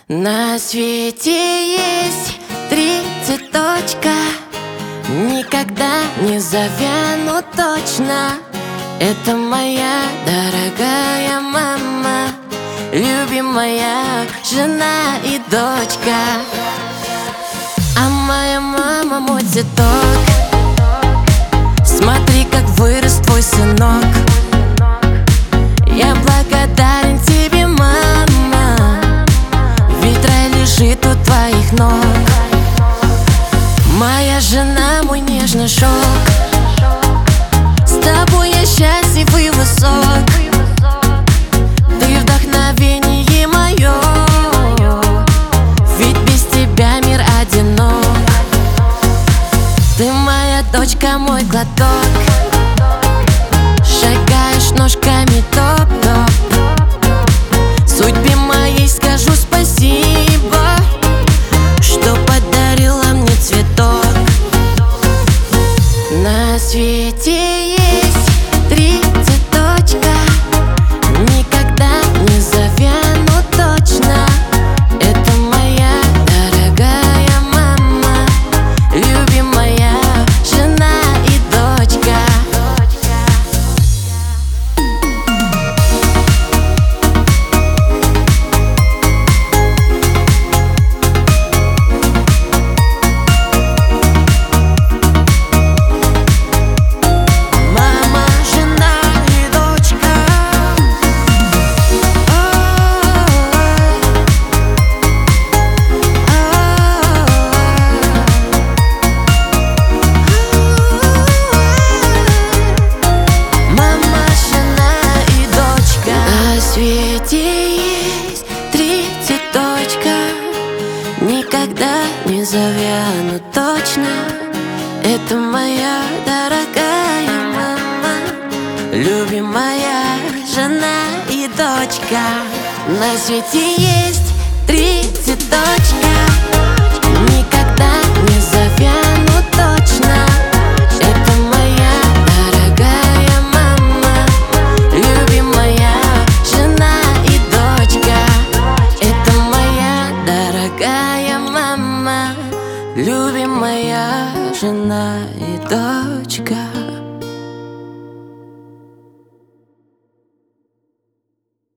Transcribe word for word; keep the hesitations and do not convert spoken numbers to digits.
На свете есть три цветочка, никогда не завянут точно. Это моя дорогая мама, любимая жена и дочка. А моя мама мой цветок. Смотри, как вырос твой сынок. Я благодарен тебе, мама, ведь рай лежит у твоих ног. Моя жена, мой нежный шелк, с тобой я счастлив и высок. Ты вдохновение мое, ведь без тебя мир одинок. Ты моя дочка, мой глоток, шагаешь ножками топ-топ. Судьбе моей скажу спасибо, что подарила мне цветок. На свете есть три цветочка, никогда не завянут точно. Это моя дорогая мама, любимая жена и дочка. На свете есть три цветочка, никогда не завянут точно. Это моя дорогая мама, любимая жена и дочка. На свете есть три цветочка, никогда не завянут точно. Это моя дорогая мама, любимая жена и дочка. Это моя дорогая мама, любимая жена и дочка.